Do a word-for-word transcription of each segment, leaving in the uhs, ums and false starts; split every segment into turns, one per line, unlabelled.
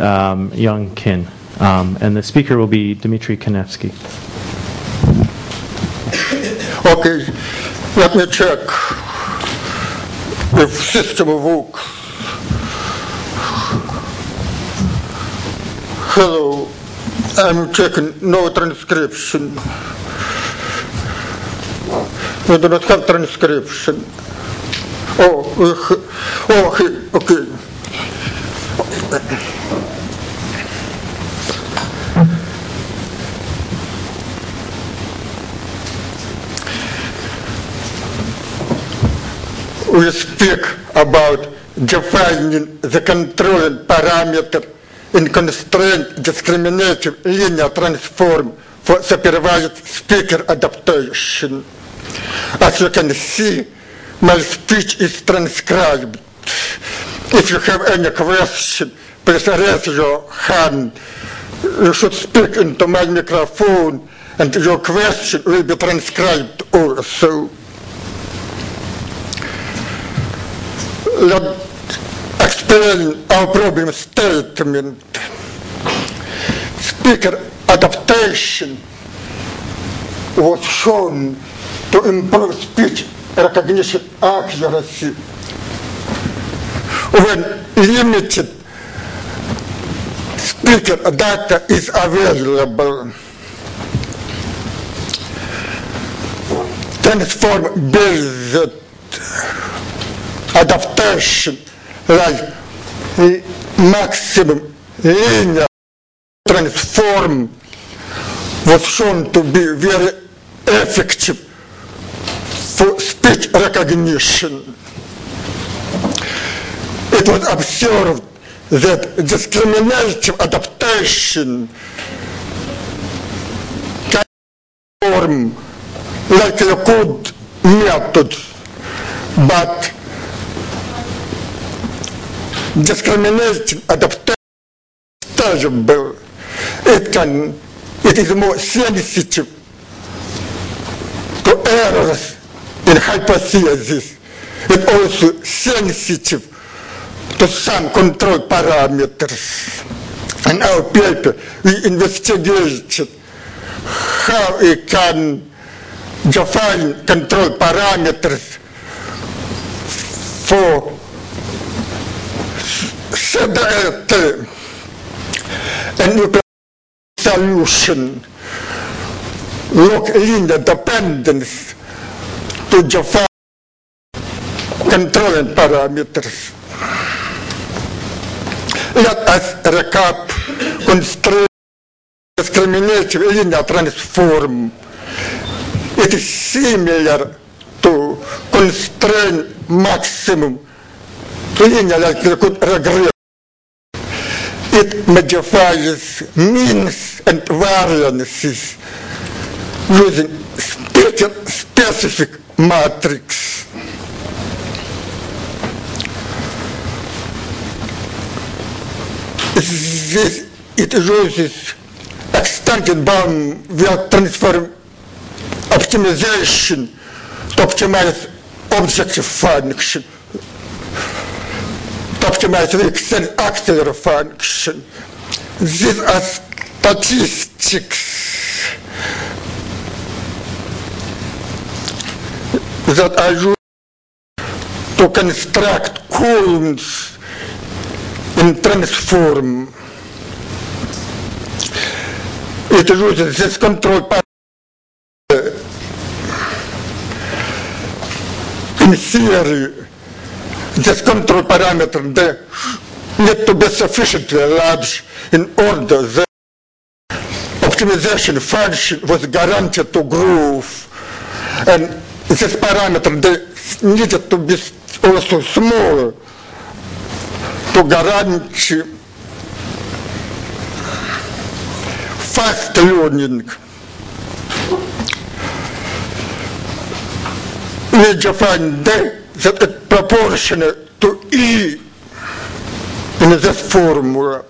um, Young Kin. Um, and the speaker will be Dmitry Konevsky.
Okay, let me check if system works. Hello, I'm checking no transcription. We do not have transcription. Oh, oh, okay. We speak about defining the controlling parameter in constraint discriminative linear transform for supervised speaker adaptation. As you can see, my speech is transcribed. If you have any question, please raise your hand. You should speak into my microphone, and your question will be transcribed also. Let's explain our problem statement. Speaker adaptation was shown to improve speech recognition accuracy when limited speaker data is available. Transform-based adaptation like maximum linear transform was shown to be very effective for speech recognition. It was observed that discriminative adaptation can form like a good method, but discriminating adaptation is stable. It can, it is more sensitive to errors in hypothesis. It also sensitive to some control parameters. In our paper, we investigated how we can define control parameters for C D L T, and we solution log linear dependence to define controlling parameters. Let us recap constraint discriminative linear transform. It is similar to constraint maximum linear regression. It modifies means and variances using specific matrix. This, it uses extended bound via transform optimization to optimize objective function, to optimize the extended auxiliary function. These are statistics that are used to construct columns in transform. It uses this control parameter. In theory, this control parameter they need to be sufficiently large in order that optimization function was guaranteed to grow. And this parameter they needed to be also small to guarantee fast learning. We define that that is proportional to E in this formula.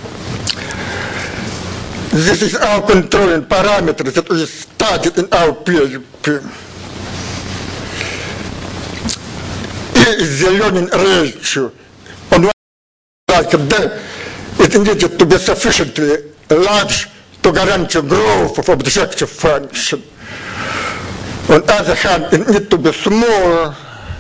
This is our controlling parameter that we studied in our paper. E is the learning ratio. On one like that, it needed to be sufficiently large to guarantee growth of objective function. On the other hand, it needs to be small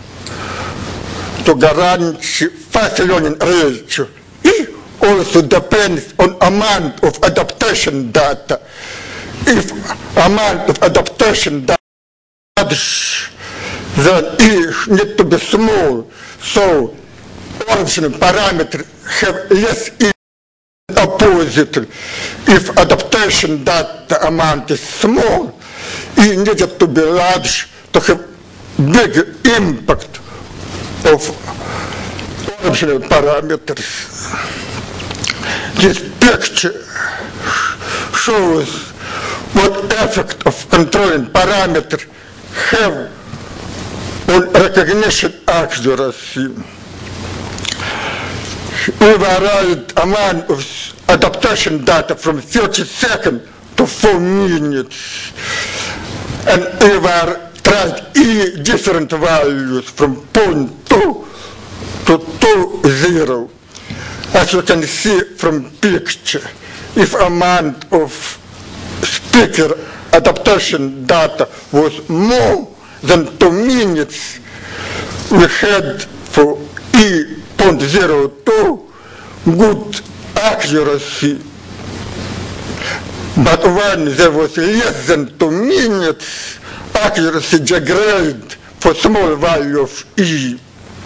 to guarantee fast learning ratio. It also depends on amount of adaptation data. If amount of adaptation data large, then it needs to be small, so origin parameters have less E. Opposite, if adaptation data amount is small, it needed to be large to have big impact of original parameters. This picture shows what effect of controlling parameters have on recognition accuracy. Override amount of adaptation data from thirty seconds to four minutes, and ever tried E different values from zero point two to two zero. As you can see from picture, if amount of speaker adaptation data was more than two minutes, we had for E zero point zero two good accuracy. But when there was less than two minutes, accuracy degraded for small value of E.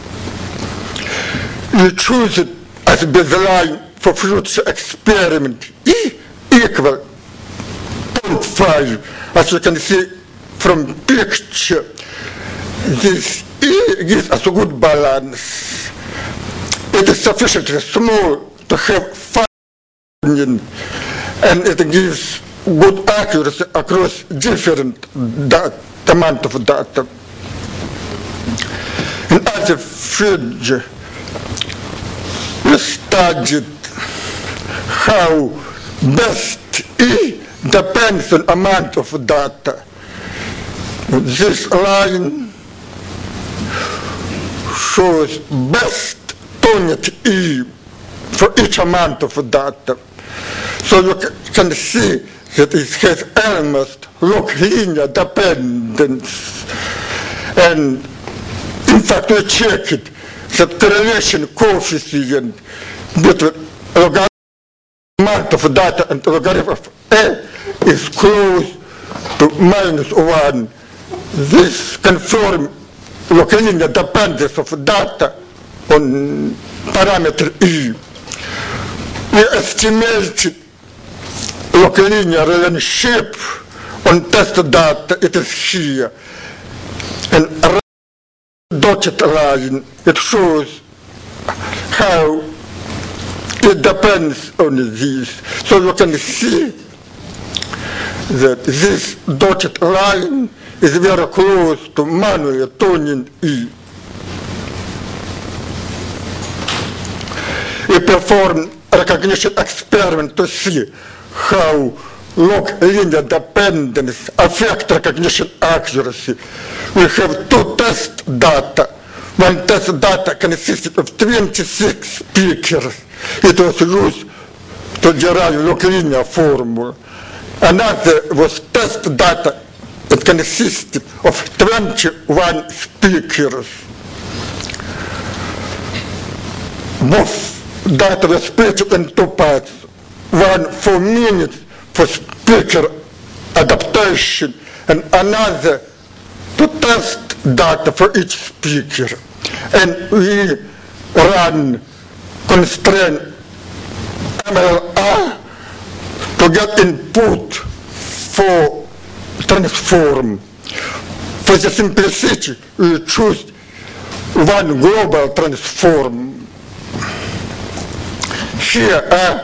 We choose it as baseline for future experiment. E equal zero point five. As you can see from picture, this E gives us a good balance. It is sufficiently small to have functioning, and it gives good accuracy across different data, amount of data. In other figure, we studied how best E depends on amount of data. This line shows best unit E for each amount of data. So you can see that it has almost log linear dependence. And in fact, we checked the correlation coefficient between logarithm amount of data and logarithm of A is close to minus one. This confirms log linear dependence of data on parameter E. We estimated log linear relationship on test data. It is here. And dotted line, it shows how it depends on this. So you can see that this dotted line is very close to manually tuning E. We performed recognition experiment to see how log linear dependence affect recognition accuracy. We have two test data. One test data consisted of twenty-six speakers. It was used to derive log linear formula. Another was test data. It consisted of twenty-one speakers. Both data were split in two parts. One for minutes for speaker adaptation, and another to test data for each speaker. And we ran constraint M L R to get input for transform. For the simplicity, we choose one global transform. Here, uh,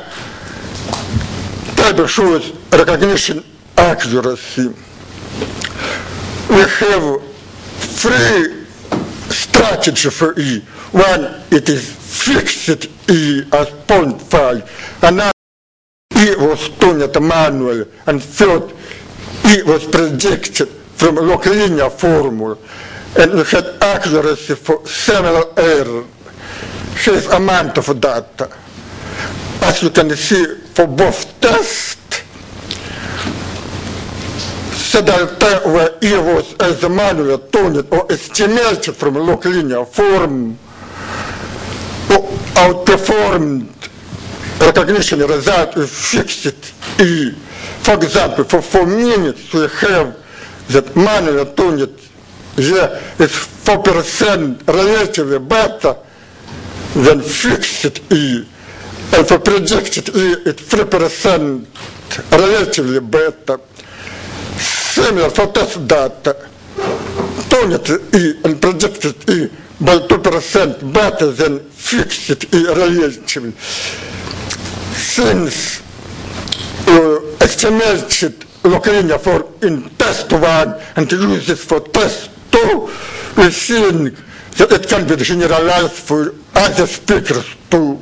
table shows recognition accuracy. We have three strategies for E. One, it is fixed E as zero point five. Another, E was tuned manually. And third, E was predicted from log linear formula. And we had accuracy for several errors. Here's amount of data. as you can see for both tests, Sedalta where E was as a manual tuned or estimated from log linear form or outperformed recognition result is fixed E. For example, for four minutes we have that manual tuned yeah, is four percent relatively better than fixed E. And for projected E, it's three percent relatively better. Similar for test data, tuned E and projected E by two percent better than fixed E relatively. Since uh, estimated log linear form in test one and use it for test two, we think that it can be generalized for other speakers too.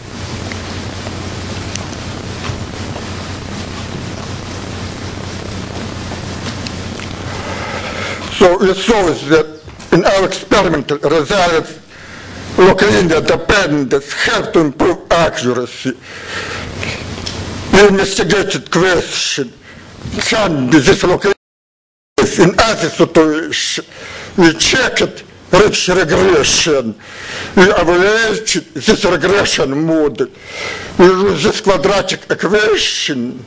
So we saw that in our experimental results, log linear dependence have to improve accuracy. We investigated question, can be this log linear in other situations. We checked rich regression. We evaluated this regression model. We use this quadratic equation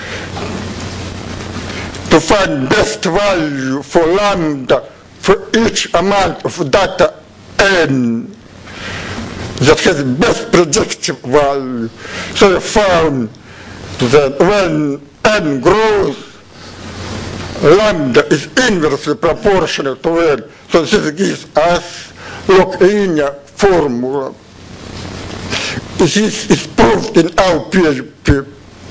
to find best value for lambda for each amount of data n that has best predictive value. So we found that when n grows, lambda is inversely proportional to n. So this gives us log linear formula. This is proved in our PhD.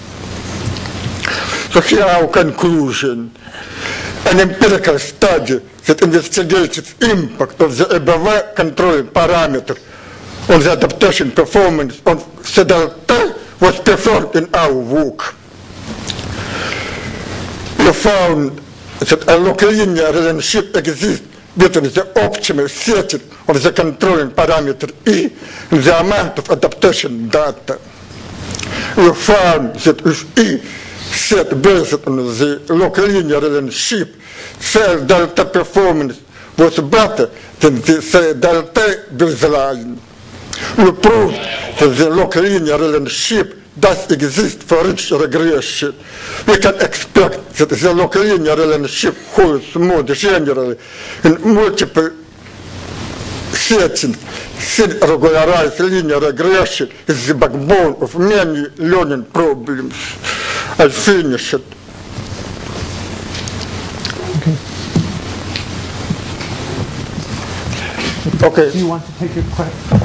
So here our conclusion. An empirical study that investigated impact of the above controlling parameter on the adaptation performance of Sedalta was performed in our work. We found that a log linear relationship exists between the optimal setting of the controlling parameter E and the amount of adaptation data. We found that if E set based on the log linear relationship, cell delta performance was better than the cell delta baseline. We proved that the log linear relationship does exist for rich regression. We can expect that the log linear relationship holds more generally in multiple settings. Since regularized linear regression is the backbone of many learning problems. I finish it.
Okay.
Okay.
Do you want to take your question?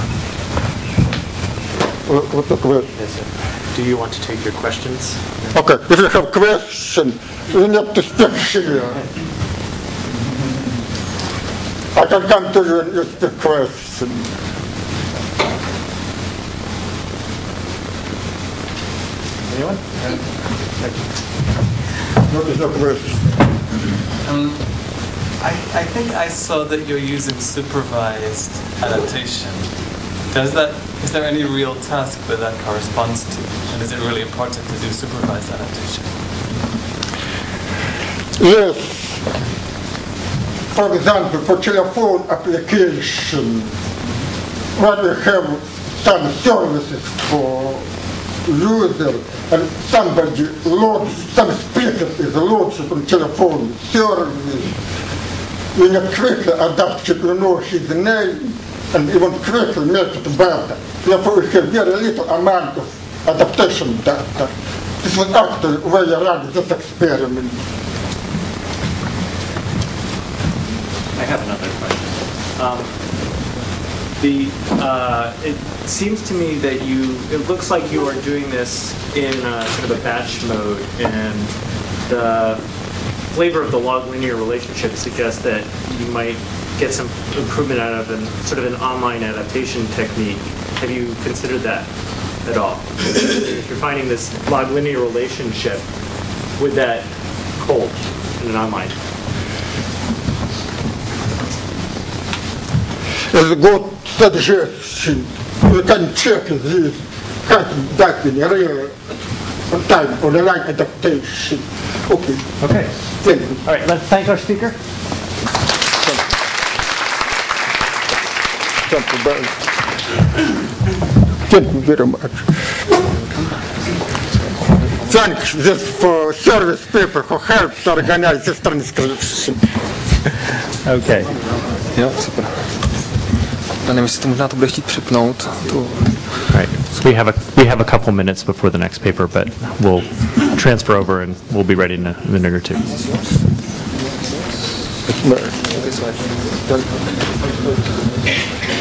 What, what the question?
Yes, sir. Do you want to take your questions?
Okay. If you have questions, you need to speak here. I can come to you and you speak question.
Anyone?
What is the question?
Um, I, I think I saw that you're using supervised adaptation. Does that, is there any real task that that corresponds to? And is it really important to do supervised adaptation?
Yes. For example, for telephone application, when we have some services for user and somebody loads, some speaker is loaded on telephone service, we can quickly adapt it, we know his name, and even quickly make it better. Therefore, we have very little amount of adaptation data. This was actually where you ran this experiment.
I have another question. Um, the uh, it seems to me that you, it looks like you are doing this in uh, sort of a batch mode, and the flavor of the log linear relationship suggests that you might get some improvement out of an sort of an online adaptation technique. Have you considered that at all? If you're finding this log linear relationship, would that hold in an online?
As a good suggestion, you can check this has that been real time online adaptation. Okay.
Okay.
Thank you.
All right, let's thank our speaker.
Thank you very Thank you very much. Thanks this for service people who helped to organize this transcription.
Okay.
Jo, super. Já nevím, jestli to možná to bude chtít připnout. Tu.
Right. So we have a we have a couple minutes before the next paper, but we'll transfer over and we'll be ready in a minute or two.
No.